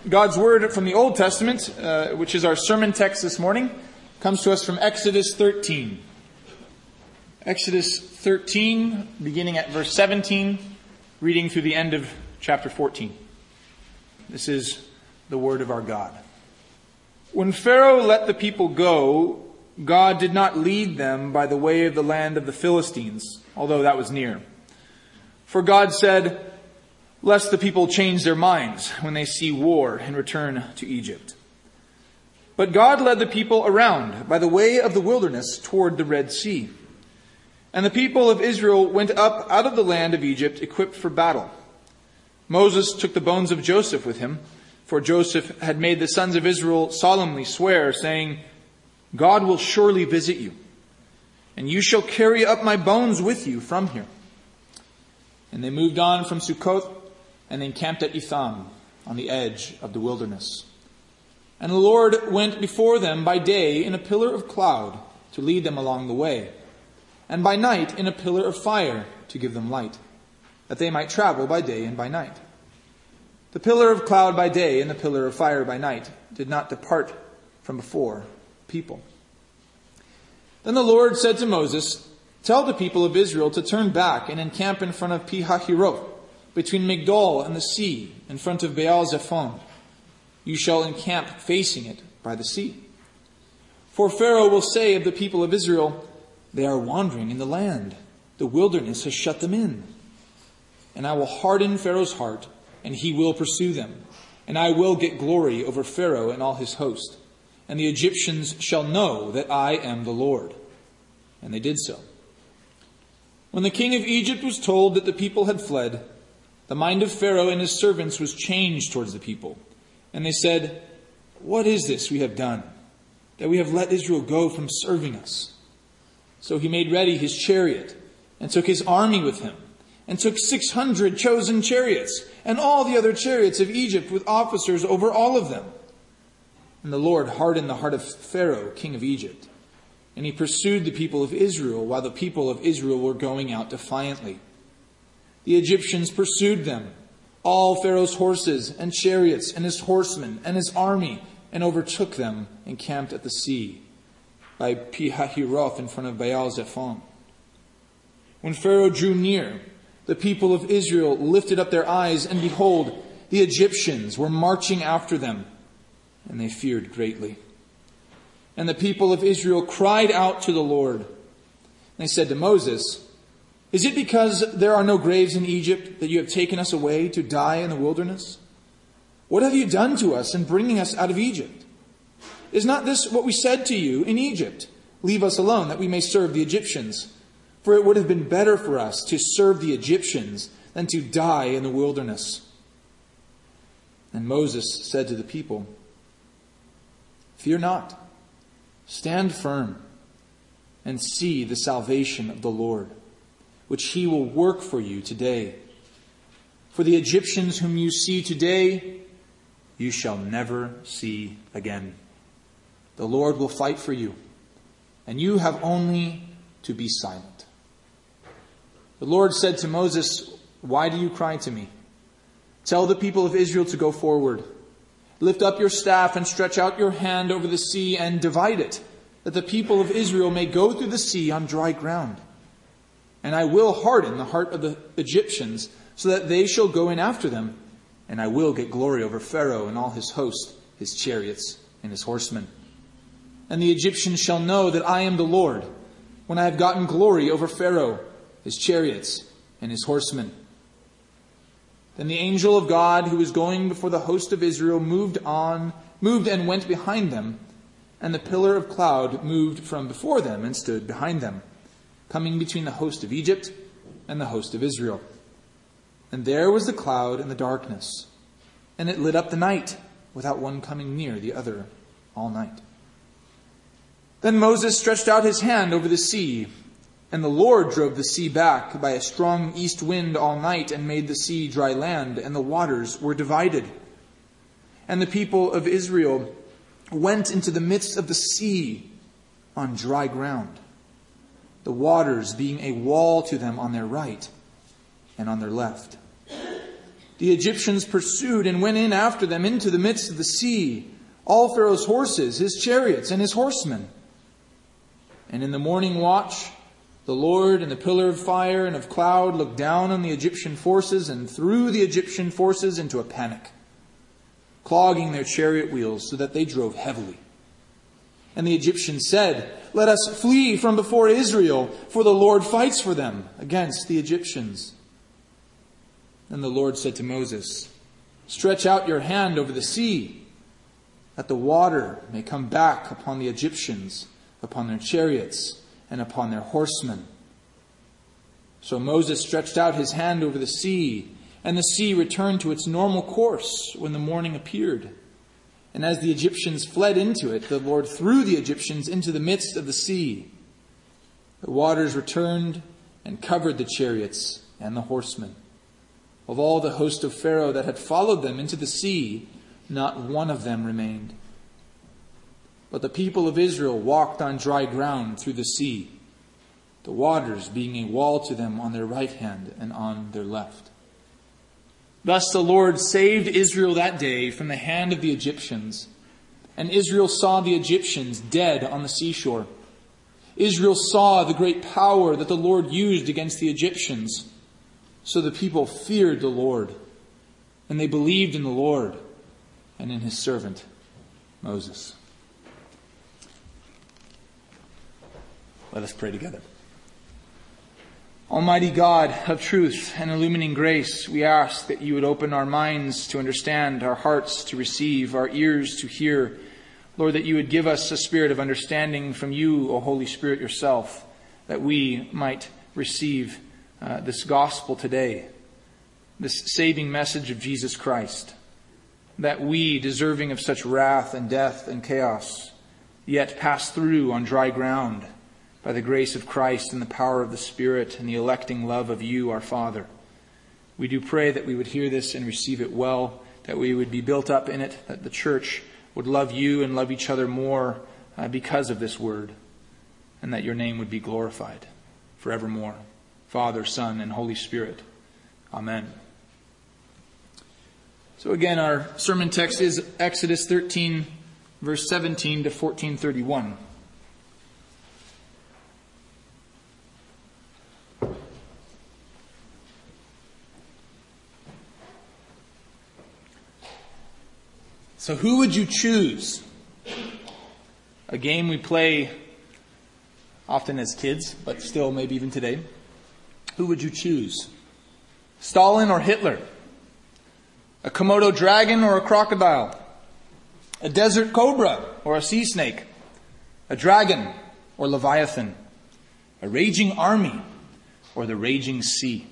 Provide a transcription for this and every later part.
God's Word from the Old Testament, which is our sermon text this morning, comes to us from Exodus 13. Exodus 13, beginning at verse 17, reading through the end of chapter 14. This is the Word of our God. When Pharaoh let the people go, God did not lead them by the way of the land of the Philistines, although that was near. For God said, "Lest the people change their minds when they see war and return to Egypt." But God led the people around by the way of the wilderness toward the Red Sea. And the people of Israel went up out of the land of Egypt equipped for battle. Moses took the bones of Joseph with him, for Joseph had made the sons of Israel solemnly swear, saying, "God will surely visit you, and you shall carry up my bones with you from here." And they moved on from Succoth and encamped at Etham on the edge of the wilderness. And the Lord went before them by day in a pillar of cloud to lead them along the way, and by night in a pillar of fire to give them light, that they might travel by day and by night. The pillar of cloud by day and the pillar of fire by night did not depart from before people. Then the Lord said to Moses, "Tell the people of Israel to turn back and encamp in front of Pi-hahiroth, between Migdol and the sea, in front of Baal-zephon. You shall encamp facing it by the sea. For Pharaoh will say of the people of Israel, 'They are wandering in the land. The wilderness has shut them in.' And I will harden Pharaoh's heart, and he will pursue them. And I will get glory over Pharaoh and all his host. And the Egyptians shall know that I am the Lord." And they did so. When the king of Egypt was told that the people had fled, the mind of Pharaoh and his servants was changed towards the people. And they said, "What is this we have done, that we have let Israel go from serving us?" So he made ready his chariot, and took his army with him, and took 600 chosen chariots, and all the other chariots of Egypt with officers over all of them. And the Lord hardened the heart of Pharaoh, king of Egypt, and he pursued the people of Israel while the people of Israel were going out defiantly. The Egyptians pursued them, all Pharaoh's horses and chariots and his horsemen and his army, and overtook them and camped at the sea by Pi-hahiroth in front of Baal-zephon. When Pharaoh drew near, the people of Israel lifted up their eyes, and behold, the Egyptians were marching after them, and they feared greatly. And the people of Israel cried out to the Lord. They said to Moses, "Is it because there are no graves in Egypt that you have taken us away to die in the wilderness? What have you done to us in bringing us out of Egypt? Is not this what we said to you in Egypt? Leave us alone that we may serve the Egyptians. For it would have been better for us to serve the Egyptians than to die in the wilderness." And Moses said to the people, "Fear not, stand firm, and see the salvation of the Lord, which he will work for you today. For the Egyptians whom you see today, you shall never see again. The Lord will fight for you, and you have only to be silent." The Lord said to Moses, "Why do you cry to me? Tell the people of Israel to go forward. Lift up your staff and stretch out your hand over the sea and divide it, that the people of Israel may go through the sea on dry ground. And I will harden the heart of the Egyptians, so that they shall go in after them, and I will get glory over Pharaoh and all his host, his chariots, and his horsemen. And the Egyptians shall know that I am the Lord, when I have gotten glory over Pharaoh, his chariots, and his horsemen." Then the angel of God, who was going before the host of Israel, moved and went behind them, and the pillar of cloud moved from before them and stood behind them, coming between the host of Egypt and the host of Israel. And there was the cloud and the darkness, and it lit up the night, without one coming near the other all night. Then Moses stretched out his hand over the sea, and the Lord drove the sea back by a strong east wind all night, and made the sea dry land, and the waters were divided. And the people of Israel went into the midst of the sea on dry ground, the waters being a wall to them on their right and on their left. The Egyptians pursued and went in after them into the midst of the sea, all Pharaoh's horses, his chariots, and his horsemen. And in the morning watch, the Lord in the pillar of fire and of cloud looked down on the Egyptian forces and threw the Egyptian forces into a panic, clogging their chariot wheels so that they drove heavily. And the Egyptians said, "Let us flee from before Israel, for the Lord fights for them against the Egyptians." Then the Lord said to Moses, "Stretch out your hand over the sea, that the water may come back upon the Egyptians, upon their chariots, and upon their horsemen." So Moses stretched out his hand over the sea, and the sea returned to its normal course when the morning appeared. And as the Egyptians fled into it, the Lord threw the Egyptians into the midst of the sea. The waters returned and covered the chariots and the horsemen. Of all the host of Pharaoh that had followed them into the sea, not one of them remained. But the people of Israel walked on dry ground through the sea, the waters being a wall to them on their right hand and on their left. Thus the Lord saved Israel that day from the hand of the Egyptians, and Israel saw the Egyptians dead on the seashore. Israel saw the great power that the Lord used against the Egyptians. So the people feared the Lord, and they believed in the Lord and in his servant Moses. Let us pray together. Almighty God of truth and illumining grace, we ask that you would open our minds to understand, our hearts to receive, our ears to hear. Lord, that you would give us a spirit of understanding from you, O Holy Spirit yourself, that we might receive this gospel today, this saving message of Jesus Christ, that we, deserving of such wrath and death and chaos, yet pass through on dry ground by the grace of Christ and the power of the Spirit and the electing love of you, our Father. We do pray that we would hear this and receive it well, that we would be built up in it, that the church would love you and love each other more because of this word, and that your name would be glorified forevermore. Father, Son, and Holy Spirit. Amen. So again, our sermon text is Exodus 13, verse 17 to 14:31. So who would you choose? A game we play often as kids, but still maybe even today. Who would you choose? Stalin or Hitler? A Komodo dragon or a crocodile? A desert cobra or a sea snake? A dragon or Leviathan? A raging army or the raging sea?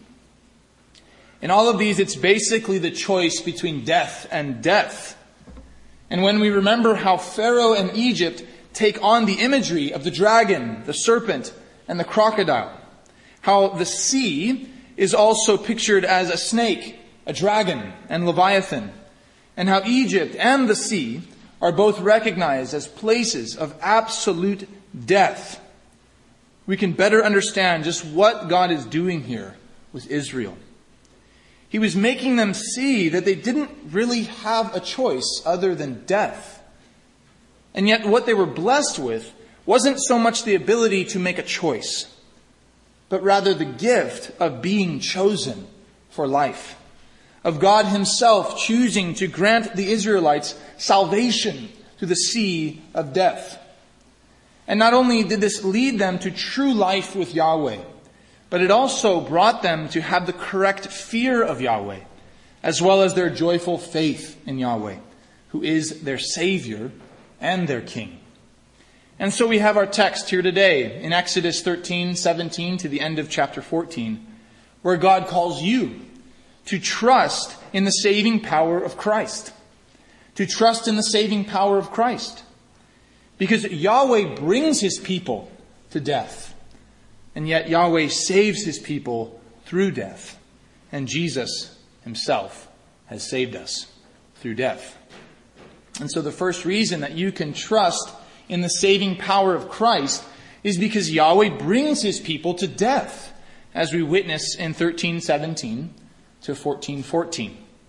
In all of these, it's basically the choice between death and death. And when we remember how Pharaoh and Egypt take on the imagery of the dragon, the serpent, and the crocodile, how the sea is also pictured as a snake, a dragon, and Leviathan, and how Egypt and the sea are both recognized as places of absolute death, we can better understand just what God is doing here with Israel. He was making them see that they didn't really have a choice other than death. And yet what they were blessed with wasn't so much the ability to make a choice, but rather the gift of being chosen for life, of God himself choosing to grant the Israelites salvation through the sea of death. And not only did this lead them to true life with Yahweh, but it also brought them to have the correct fear of Yahweh, as well as their joyful faith in Yahweh, who is their Savior and their King. And so we have our text here today in Exodus 13:17 to the end of chapter 14, where God calls you to trust in the saving power of Christ. To trust in the saving power of Christ. Because Yahweh brings his people to death. And yet Yahweh saves his people through death. And Jesus himself has saved us through death. And so the first reason that you can trust in the saving power of Christ is because Yahweh brings his people to death, as we witness in 13:17 to 14:14.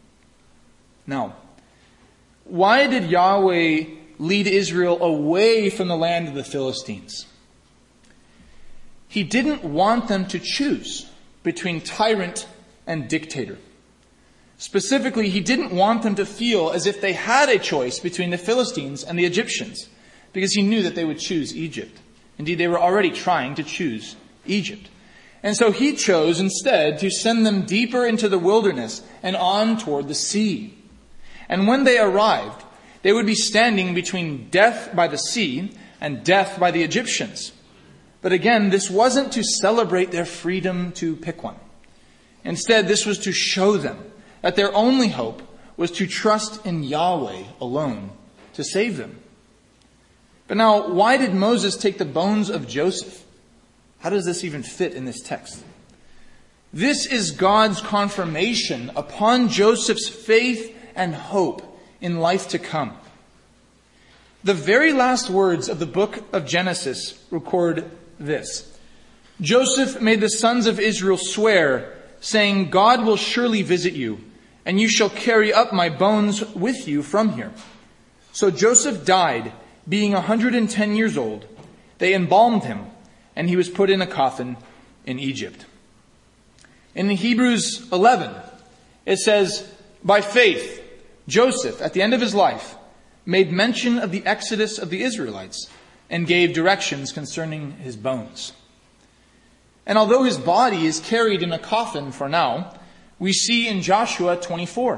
Now, why did Yahweh lead Israel away from the land of the Philistines? He didn't want them to choose between tyrant and dictator. Specifically, he didn't want them to feel as if they had a choice between the Philistines and the Egyptians, because he knew that they would choose Egypt. Indeed, they were already trying to choose Egypt. And so he chose instead to send them deeper into the wilderness and on toward the sea. And when they arrived, they would be standing between death by the sea and death by the Egyptians. But again, this wasn't to celebrate their freedom to pick one. Instead, this was to show them that their only hope was to trust in Yahweh alone to save them. But now, why did Moses take the bones of Joseph? How does this even fit in this text? This is God's confirmation upon Joseph's faith and hope in life to come. The very last words of the book of Genesis record this. Joseph made the sons of Israel swear, saying, God will surely visit you, and you shall carry up my bones with you from here. So Joseph died, being 110 years old. They embalmed him, and he was put in a coffin in Egypt. In Hebrews 11, it says, by faith, Joseph, at the end of his life, made mention of the exodus of the Israelites and gave directions concerning his bones. And although his body is carried in a coffin for now, we see in Joshua 24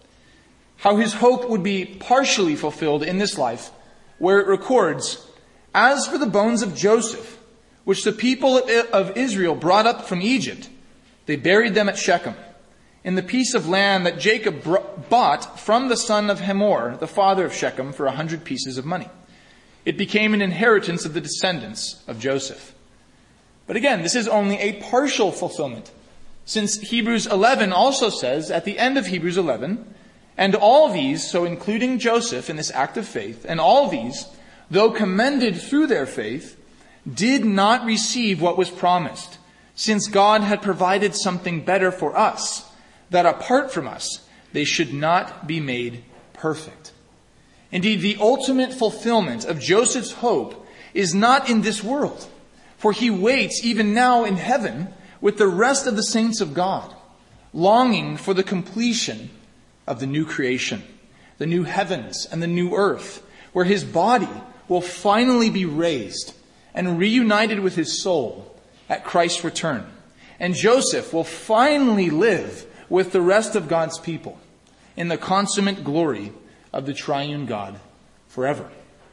how his hope would be partially fulfilled in this life, where it records, as for the bones of Joseph, which the people of Israel brought up from Egypt, they buried them at Shechem, in the piece of land that Jacob bought from the son of Hamor, the father of Shechem, for 100 pieces of money. It became an inheritance of the descendants of Joseph. But again, this is only a partial fulfillment, since Hebrews 11 also says, at the end of Hebrews 11, and all these, so including Joseph in this act of faith, and all these, though commended through their faith, did not receive what was promised, since God had provided something better for us, that apart from us, they should not be made perfect. Indeed, the ultimate fulfillment of Joseph's hope is not in this world, for he waits even now in heaven with the rest of the saints of God, longing for the completion of the new creation, the new heavens and the new earth, where his body will finally be raised and reunited with his soul at Christ's return. And Joseph will finally live with the rest of God's people in the consummate glory of the triune God forever.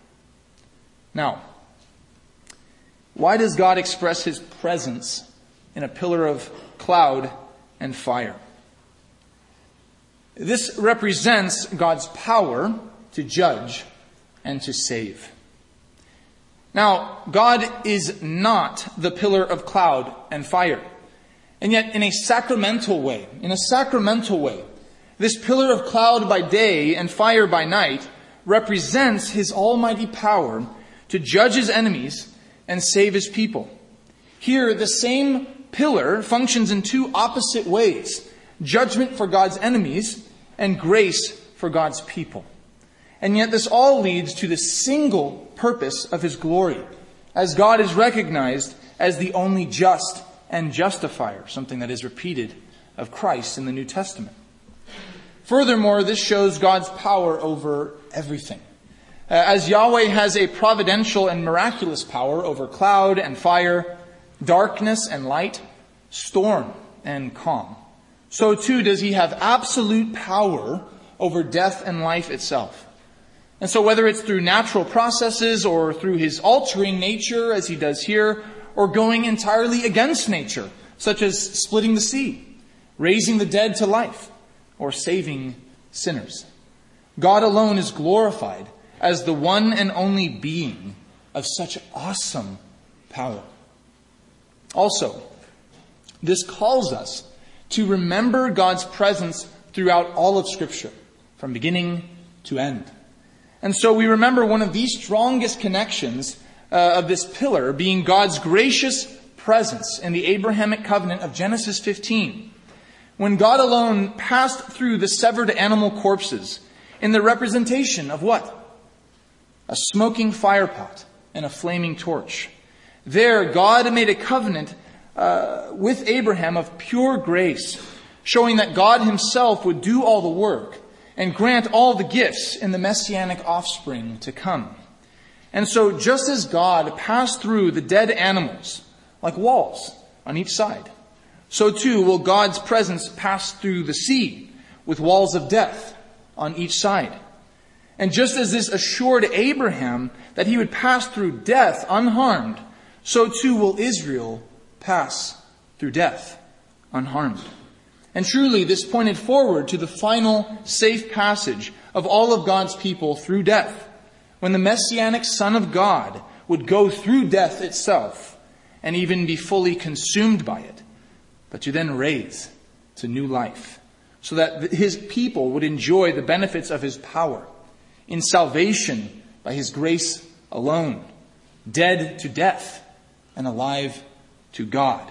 Now, why does God express his presence in a pillar of cloud and fire? This represents God's power to judge and to save. Now, God is not the pillar of cloud and fire. And yet, in a sacramental way, this pillar of cloud by day and fire by night represents his almighty power to judge his enemies and save his people. Here, the same pillar functions in two opposite ways: judgment for God's enemies and grace for God's people. And yet this all leads to the single purpose of his glory, as God is recognized as the only just and justifier, something that is repeated of Christ in the New Testament. Furthermore, this shows God's power over everything. As Yahweh has a providential and miraculous power over cloud and fire, darkness and light, storm and calm, so too does he have absolute power over death and life itself. And so whether it's through natural processes or through his altering nature, as he does here, or going entirely against nature, such as splitting the sea, raising the dead to life, or saving sinners, God alone is glorified as the one and only being of such awesome power. Also, this calls us to remember God's presence throughout all of Scripture, from beginning to end. And so we remember one of the strongest connections of this pillar being God's gracious presence in the Abrahamic covenant of Genesis 15, when God alone passed through the severed animal corpses in the representation of what? A smoking firepot and a flaming torch. There, God made a covenant with Abraham of pure grace, showing that God himself would do all the work and grant all the gifts in the messianic offspring to come. And so just as God passed through the dead animals like walls on each side, so too will God's presence pass through the sea with walls of death on each side. And just as this assured Abraham that he would pass through death unharmed, so too will Israel pass through death unharmed. And truly, this pointed forward to the final safe passage of all of God's people through death, when the Messianic Son of God would go through death itself and even be fully consumed by it, but to then raise to new life, so that his people would enjoy the benefits of his power in salvation by his grace alone, dead to death and alive to God,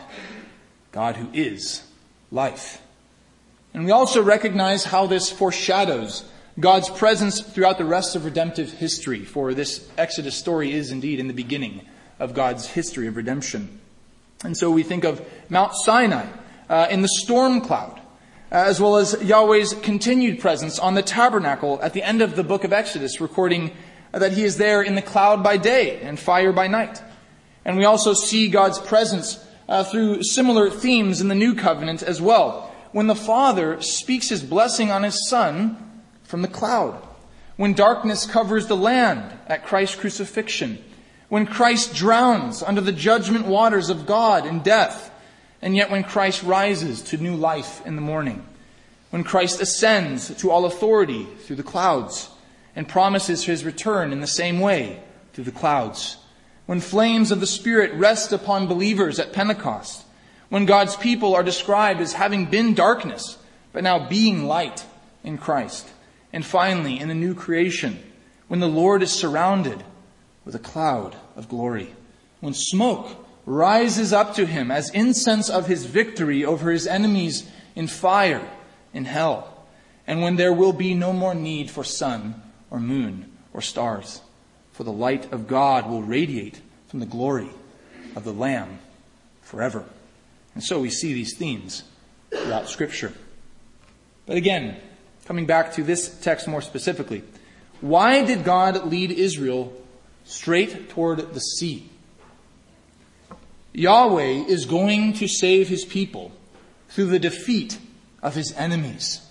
God who is life. And we also recognize how this foreshadows God's presence throughout the rest of redemptive history, for this Exodus story is indeed in the beginning of God's history of redemption. And so we think of Mount Sinai in the storm cloud, as well as Yahweh's continued presence on the tabernacle at the end of the book of Exodus, recording that he is there in the cloud by day and fire by night. And we also see God's presence through similar themes in the New Covenant as well, when the Father speaks his blessing on his Son from the cloud, when darkness covers the land at Christ's crucifixion, when Christ drowns under the judgment waters of God in death, and yet when Christ rises to new life in the morning, when Christ ascends to all authority through the clouds and promises his return in the same way through the clouds, when flames of the Spirit rest upon believers at Pentecost, when God's people are described as having been darkness, but now being light in Christ. And finally, in the new creation, when the Lord is surrounded with a cloud of glory, when smoke rises up to him as incense of his victory over his enemies in fire in hell, and when there will be no more need for sun or moon or stars, for the light of God will radiate from the glory of the Lamb forever. And so we see these themes throughout Scripture. But again, coming back to this text more specifically, why did God lead Israel straight toward the sea? Yahweh is going to save his people through the defeat of his enemies.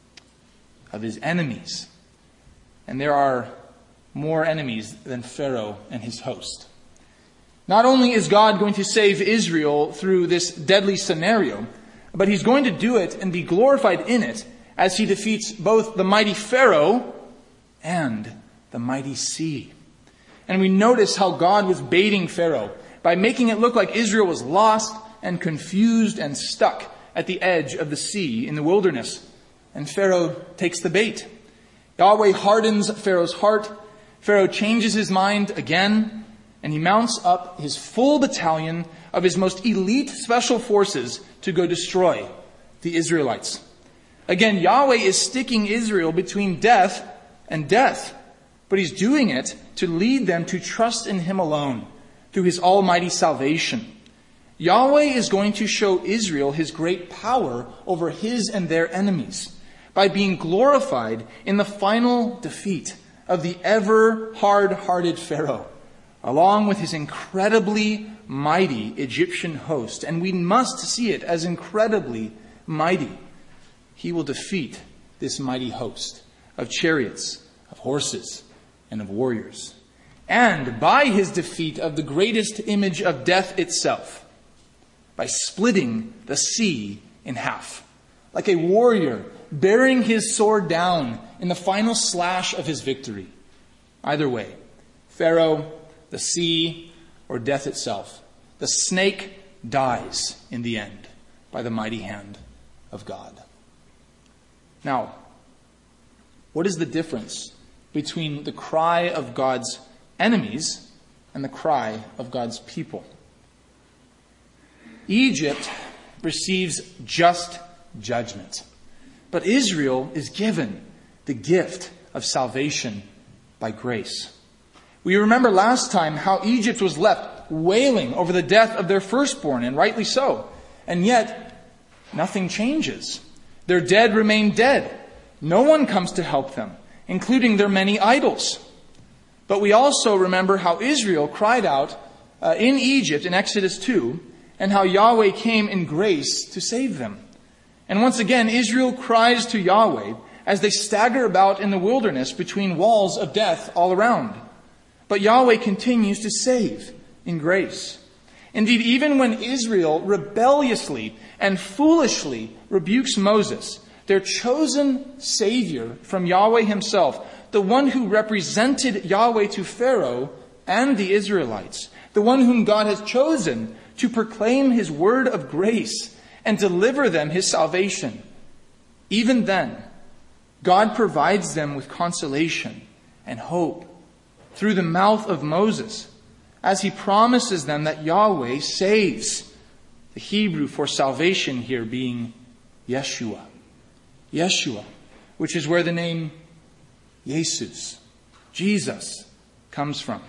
Of his enemies. And there are more enemies than Pharaoh and his host. Not only is God going to save Israel through this deadly scenario, but he's going to do it and be glorified in it as he defeats both the mighty Pharaoh and the mighty sea. And we notice how God was baiting Pharaoh by making it look like Israel was lost and confused and stuck at the edge of the sea in the wilderness. And Pharaoh takes the bait. Yahweh hardens Pharaoh's heart. Pharaoh changes his mind again, and he mounts up his full battalion of his most elite special forces to go destroy the Israelites. Again, Yahweh is sticking Israel between death and death, but he's doing it to lead them to trust in him alone through his almighty salvation. Yahweh is going to show Israel his great power over his and their enemies by being glorified in the final defeat of the ever hard-hearted Pharaoh, along with his incredibly mighty Egyptian host. And we must see it as incredibly mighty. He will defeat this mighty host of chariots, of horses, and of warriors. And by his defeat of the greatest image of death itself, by splitting the sea in half, like a warrior bearing his sword down in the final slash of his victory. Either way, Pharaoh, the sea, or death itself, the snake dies in the end by the mighty hand of God. Now, what is the difference between the cry of God's enemies and the cry of God's people? Egypt receives just judgment. But Israel is given the gift of salvation by grace. We remember last time how Egypt was left wailing over the death of their firstborn, and rightly so. And yet, nothing changes. Their dead remain dead. No one comes to help them, including their many idols. But we also remember how Israel cried out in Egypt in Exodus 2, and how Yahweh came in grace to save them. And once again, Israel cries to Yahweh as they stagger about in the wilderness between walls of death all around. But Yahweh continues to save in grace. Indeed, even when Israel rebelliously and foolishly rebukes Moses, their chosen Savior from Yahweh himself, the one who represented Yahweh to Pharaoh and the Israelites, the one whom God has chosen to proclaim his word of grace and deliver them his salvation. Even then, God provides them with consolation and hope through the mouth of Moses, as he promises them that Yahweh saves. The Hebrew for salvation here being Yeshua. Yeshua, which is where the name Jesus, Jesus, comes from.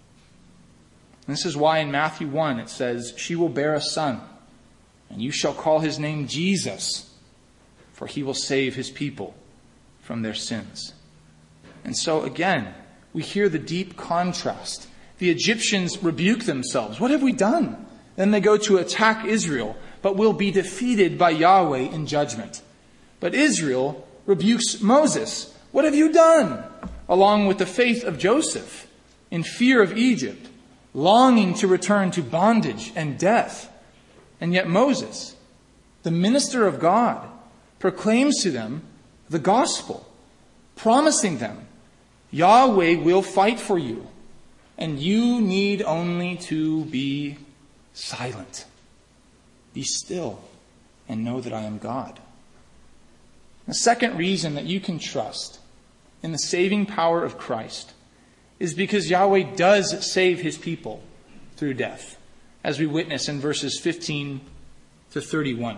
And this is why in Matthew 1 it says, "She will bear a son, and you shall call his name Jesus, for he will save his people from their sins." And so again, we hear the deep contrast. The Egyptians rebuke themselves. What have we done? Then they go to attack Israel, but will be defeated by Yahweh in judgment. But Israel rebukes Moses. What have you done? Along with the faith of Joseph, in fear of Egypt, longing to return to bondage and death. And yet Moses, the minister of God, proclaims to them the gospel, promising them, Yahweh will fight for you, and you need only to be silent. Be still and know that I am God. The second reason that you can trust in the saving power of Christ is because Yahweh does save his people through death, as we witness in verses 15 to 31.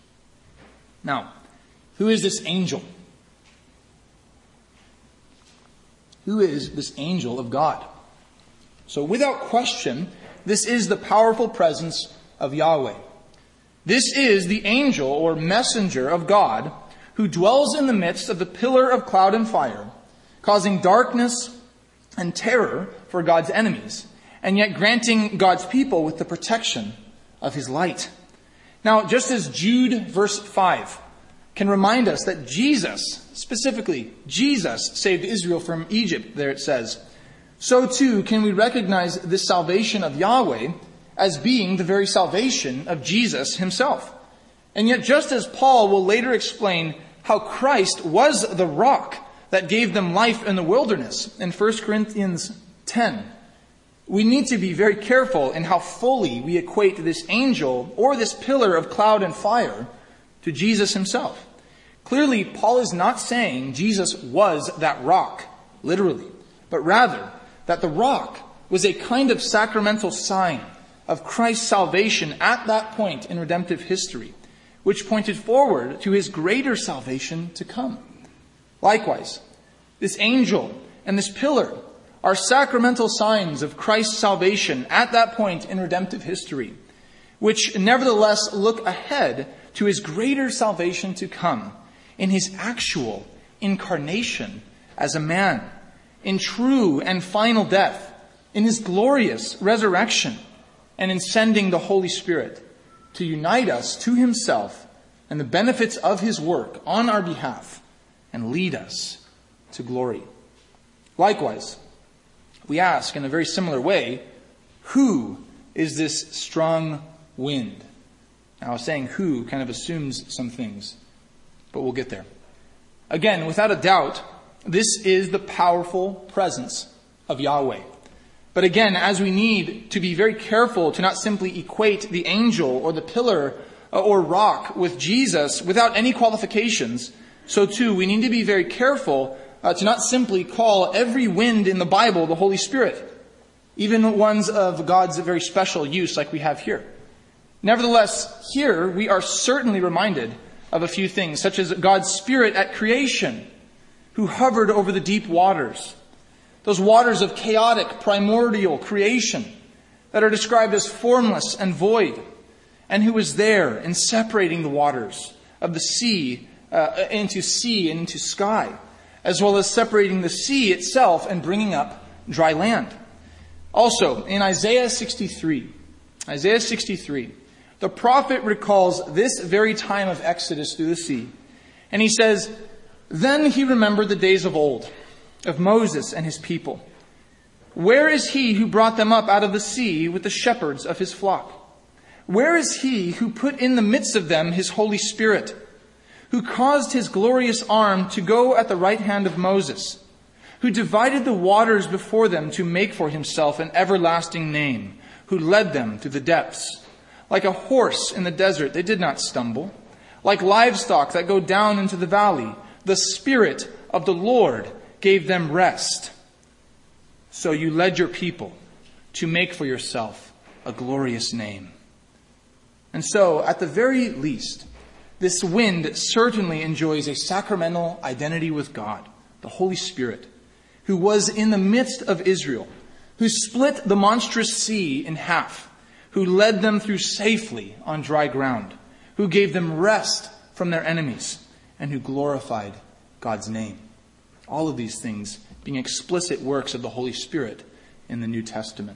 Now, who is this angel? Who is this angel of God? So without question, this is the powerful presence of Yahweh. This is the angel or messenger of God who dwells in the midst of the pillar of cloud and fire, causing darkness and terror for God's enemies, and yet granting God's people with the protection of his light. Now, just as Jude verse 5 can remind us that Jesus, specifically Jesus, saved Israel from Egypt, there it says, so too can we recognize this salvation of Yahweh as being the very salvation of Jesus himself. And yet, just as Paul will later explain how Christ was the rock that gave them life in the wilderness in 1 Corinthians 10, we need to be very careful in how fully we equate this angel or this pillar of cloud and fire to Jesus himself. Clearly, Paul is not saying Jesus was that rock, literally, but rather that the rock was a kind of sacramental sign of Christ's salvation at that point in redemptive history, which pointed forward to his greater salvation to come. Likewise, this angel and this pillar are sacramental signs of Christ's salvation at that point in redemptive history, which nevertheless look ahead to his greater salvation to come in his actual incarnation as a man, in true and final death, in his glorious resurrection, and in sending the Holy Spirit to unite us to himself and the benefits of his work on our behalf and lead us to glory. Likewise, we ask in a very similar way, who is this strong wind? Now, saying who kind of assumes some things, but we'll get there. Again, without a doubt, this is the powerful presence of Yahweh. But again, as we need to be very careful to not simply equate the angel or the pillar or rock with Jesus without any qualifications, so too we need to be very careful to not simply call every wind in the Bible the Holy Spirit, even ones of God's very special use like we have here. Nevertheless, here we are certainly reminded of a few things, such as God's Spirit at creation, who hovered over the deep waters. Those waters of chaotic, primordial creation that are described as formless and void, and who was there in separating the waters of the sea into sea and into sky, as well as separating the sea itself and bringing up dry land. Also, in Isaiah 63, the prophet recalls this very time of exodus through the sea. And he says, "Then he remembered the days of old, of Moses and his people. Where is he who brought them up out of the sea with the shepherds of his flock? Where is he who put in the midst of them his Holy Spirit, who caused his glorious arm to go at the right hand of Moses, who divided the waters before them to make for himself an everlasting name, who led them through the depths? Like a horse in the desert, they did not stumble. Like livestock that go down into the valley, the Spirit of the Lord gave them rest. So you led your people to make for yourself a glorious name." And so, at the very least, this wind certainly enjoys a sacramental identity with God, the Holy Spirit, who was in the midst of Israel, who split the monstrous sea in half, who led them through safely on dry ground, who gave them rest from their enemies, and who glorified God's name. All of these things being explicit works of the Holy Spirit in the New Testament.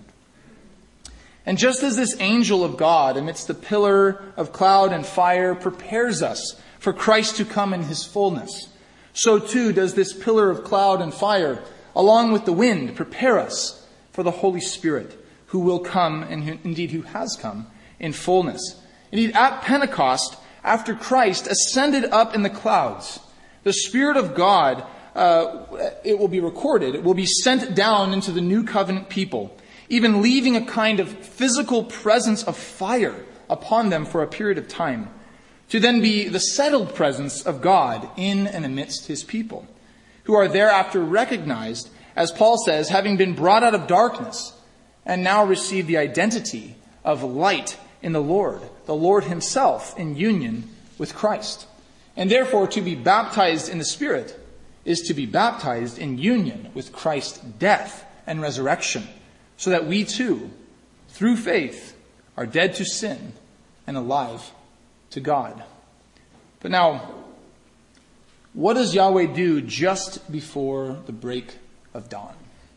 And just as this angel of God amidst the pillar of cloud and fire prepares us for Christ to come in his fullness, so too does this pillar of cloud and fire, along with the wind, prepare us for the Holy Spirit, who will come, and who has come, in fullness. Indeed, at Pentecost, after Christ ascended up in the clouds, the Spirit of God, it will be recorded, it will be sent down into the new covenant people, even leaving a kind of physical presence of fire upon them for a period of time, to then be the settled presence of God in and amidst his people, who are thereafter recognized, as Paul says, having been brought out of darkness, and now receive the identity of light in the Lord himself in union with Christ. And therefore, to be baptized in the Spirit is to be baptized in union with Christ's death and resurrection, so that we too, through faith, are dead to sin and alive to God. But now, what does Yahweh do just before the break of dawn?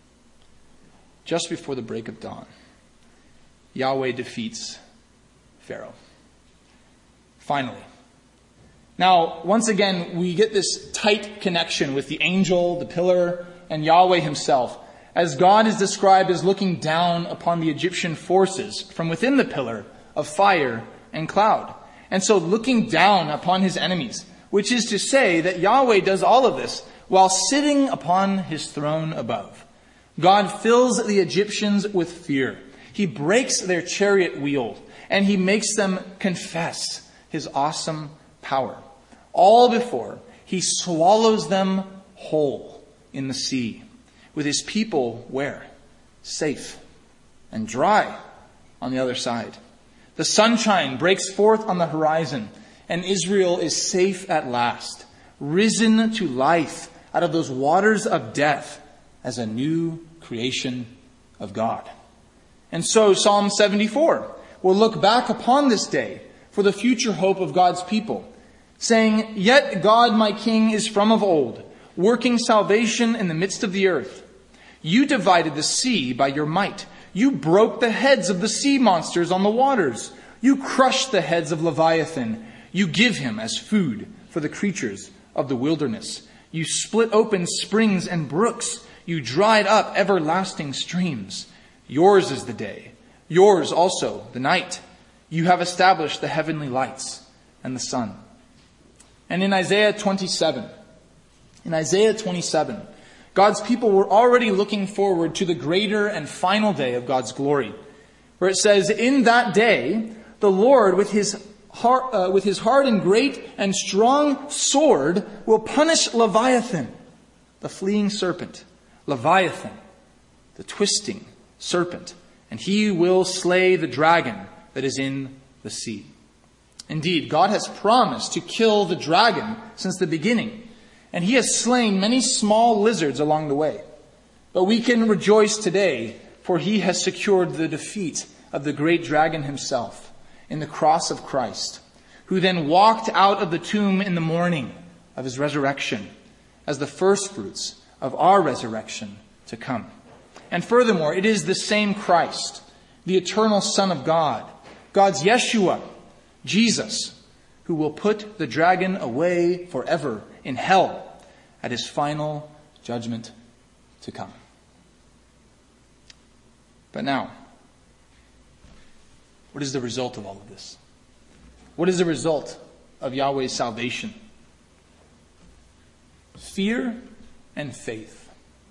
Just before the break of dawn, Yahweh defeats Pharaoh. Finally. Now, once again, we get this tight connection with the angel, the pillar, and Yahweh himself, as God is described as looking down upon the Egyptian forces from within the pillar of fire and cloud. And so looking down upon his enemies, which is to say that Yahweh does all of this while sitting upon his throne above. God fills the Egyptians with fear. He breaks their chariot wheel, and he makes them confess his awesome power, all before he swallows them whole in the sea, with his people where? Safe and dry on the other side. The sunshine breaks forth on the horizon, and Israel is safe at last, risen to life out of those waters of death as a new creation of God. And so Psalm 74 will look back upon this day for the future hope of God's people, saying, "Yet God my King is from of old, working salvation in the midst of the earth. You divided the sea by your might. You broke the heads of the sea monsters on the waters. You crushed the heads of Leviathan. You give him as food for the creatures of the wilderness. You split open springs and brooks. You dried up everlasting streams. Yours is the day, yours also the night. You have established the heavenly lights and the sun." And in Isaiah 27, God's people were already looking forward to the greater and final day of God's glory, where it says, "In that day, the Lord with his hard and great and strong sword will punish Leviathan, the fleeing serpent, Leviathan, the twisting serpent, and he will slay the dragon that is in the sea." Indeed, God has promised to kill the dragon since the beginning, and he has slain many small lizards along the way. But we can rejoice today, for he has secured the defeat of the great dragon himself in the cross of Christ, who then walked out of the tomb in the morning of his resurrection as the firstfruits of our resurrection to come. And furthermore, it is the same Christ, the eternal Son of God, God's Yeshua, Jesus, who will put the dragon away forever in hell at his final judgment to come. But now, what is the result of all of this? What is the result of Yahweh's salvation? Fear and faith.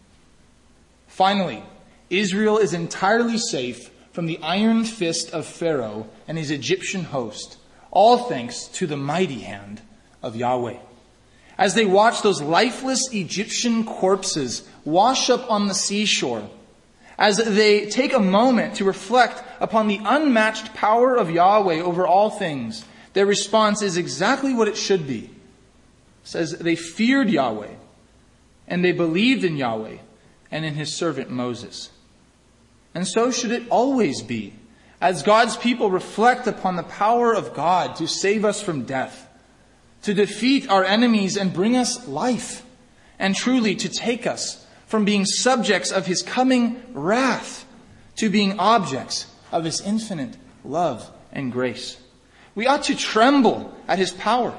Finally, Israel is entirely safe from the iron fist of Pharaoh and his Egyptian host, all thanks to the mighty hand of Yahweh. As they watch those lifeless Egyptian corpses wash up on the seashore, as they take a moment to reflect upon the unmatched power of Yahweh over all things, their response is exactly what it should be. It says they feared Yahweh, and they believed in Yahweh and in his servant Moses. And so should it always be, as God's people reflect upon the power of God to save us from death, to defeat our enemies and bring us life, and truly to take us from being subjects of his coming wrath to being objects of his infinite love and grace. We ought to tremble at his power,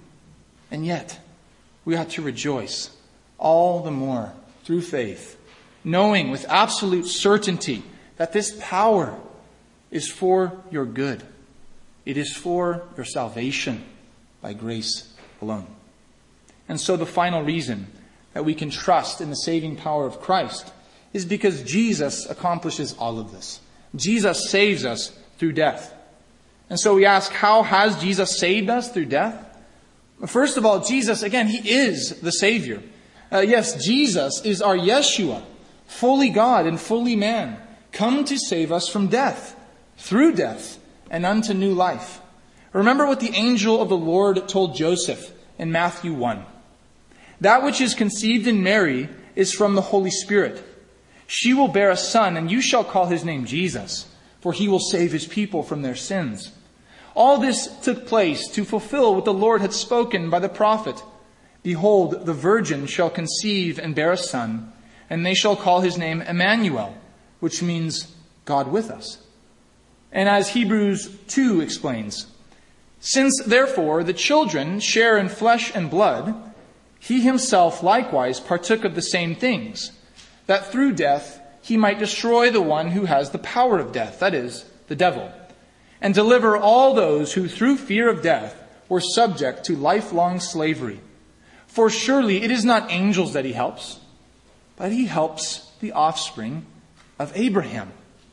and yet we ought to rejoice all the more through faith, knowing with absolute certainty that this power is for your good. It is for your salvation by grace alone. And so the final reason that we can trust in the saving power of Christ is because Jesus accomplishes all of this. Jesus saves us through death. And so we ask, how has Jesus saved us through death? First of all, Jesus, again, he is the Savior. Yes, Jesus is our Yeshua, fully God and fully man, come to save us from death, through death, and unto new life. Remember what the angel of the Lord told Joseph in Matthew 1. That which is conceived in Mary is from the Holy Spirit. She will bear a son, and you shall call his name Jesus, for he will save his people from their sins. All this took place to fulfill what the Lord had spoken by the prophet. Behold, the virgin shall conceive and bear a son, and they shall call his name Emmanuel, which means God with us. And as Hebrews 2 explains, since therefore the children share in flesh and blood, he himself likewise partook of the same things, that through death he might destroy the one who has the power of death, that is, the devil, and deliver all those who through fear of death were subject to lifelong slavery. For surely it is not angels that he helps, but he helps the offspring of Abraham.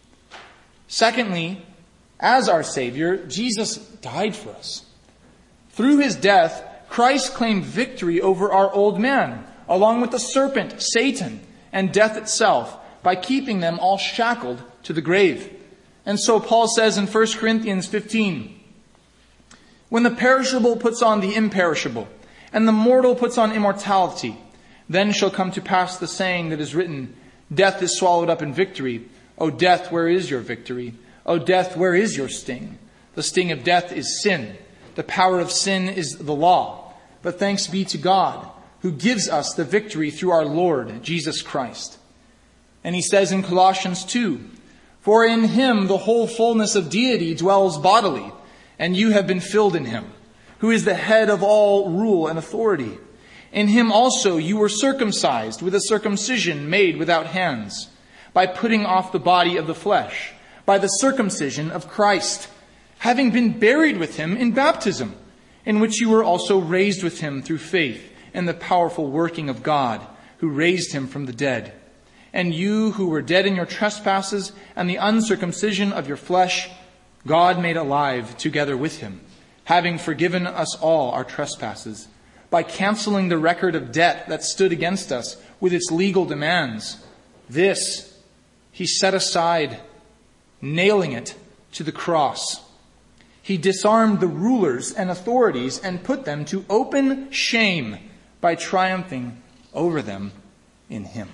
Secondly, as our Savior, Jesus died for us. Through his death, Christ claimed victory over our old man, along with the serpent, Satan, and death itself, by keeping them all shackled to the grave. And so Paul says in 1 Corinthians 15, when the perishable puts on the imperishable, and the mortal puts on immortality, then shall come to pass the saying that is written, death is swallowed up in victory. O death, where is your victory? O death, where is your sting? The sting of death is sin. The power of sin is the law. But thanks be to God, who gives us the victory through our Lord Jesus Christ. And he says in Colossians 2, for in him the whole fullness of deity dwells bodily, and you have been filled in him, who is the head of all rule and authority. In him also you were circumcised with a circumcision made without hands, by putting off the body of the flesh, by the circumcision of Christ, having been buried with him in baptism, in which you were also raised with him through faith in the powerful working of God, who raised him from the dead. And you who were dead in your trespasses and the uncircumcision of your flesh, God made alive together with him, having forgiven us all our trespasses, by canceling the record of debt that stood against us with its legal demands. This he set aside, nailing it to the cross. He disarmed the rulers and authorities and put them to open shame by triumphing over them in him.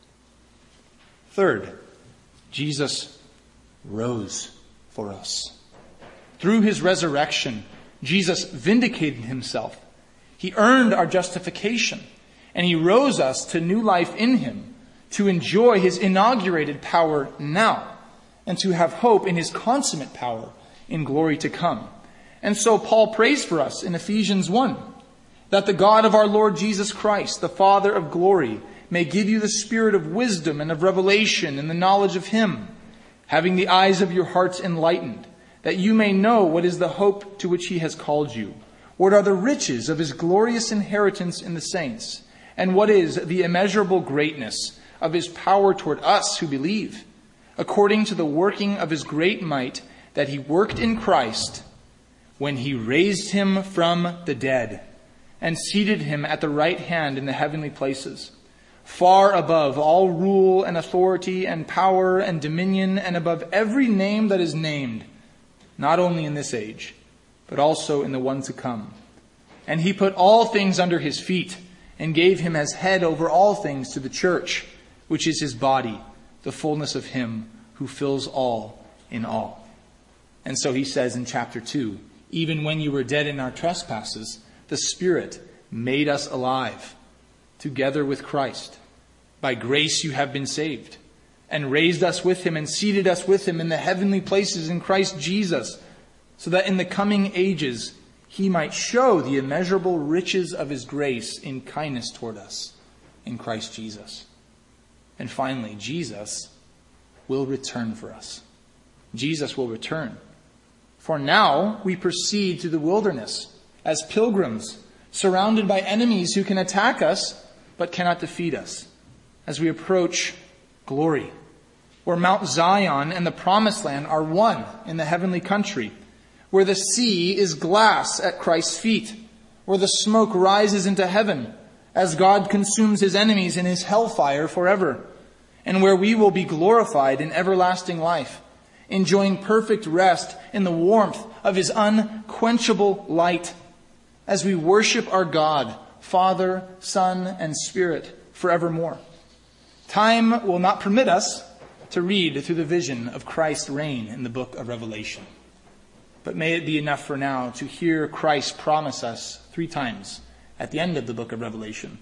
Third, Jesus rose for us. Through his resurrection, Jesus vindicated himself. He earned our justification, and he rose us to new life in him, to enjoy his inaugurated power now, and to have hope in his consummate power in glory to come. And so Paul prays for us in Ephesians 1, that the God of our Lord Jesus Christ, the Father of glory, may give you the spirit of wisdom and of revelation in the knowledge of him, having the eyes of your hearts enlightened, that you may know what is the hope to which he has called you, what are the riches of his glorious inheritance in the saints, and what is the immeasurable greatness of his power toward us who believe, according to the working of his great might that he worked in Christ when he raised him from the dead and seated him at the right hand in the heavenly places, far above all rule and authority and power and dominion, and above every name that is named, not only in this age, but also in the one to come. And he put all things under his feet and gave him as head over all things to the church, which is his body, the fullness of him who fills all in all. And so he says in chapter 2, even when you were dead in our trespasses, the Spirit made us alive together with Christ. By grace you have been saved, and raised us with him and seated us with him in the heavenly places in Christ Jesus, so that in the coming ages he might show the immeasurable riches of his grace in kindness toward us in Christ Jesus. And finally, Jesus will return for us. Jesus will return. For now we proceed to the wilderness as pilgrims, surrounded by enemies who can attack us but cannot defeat us, as we approach glory, where Mount Zion and the Promised Land are one in the heavenly country, where the sea is glass at Christ's feet, where the smoke rises into heaven as God consumes his enemies in his hellfire forever, and where we will be glorified in everlasting life, enjoying perfect rest in the warmth of his unquenchable light, as we worship our God, Father, Son, and Spirit forevermore. Time will not permit us to read through the vision of Christ's reign in the book of Revelation. But may it be enough for now to hear Christ promise us 3 times at the end of the book of Revelation.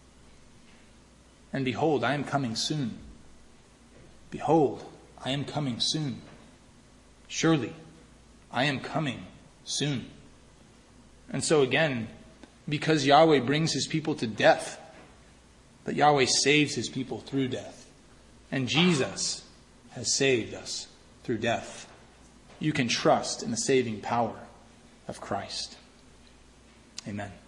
And behold, I am coming soon. Behold, I am coming soon. Surely, I am coming soon. And so again, because Yahweh brings his people to death, but Yahweh saves his people through death. And Jesus has saved us through death. You can trust in the saving power of Christ. Amen.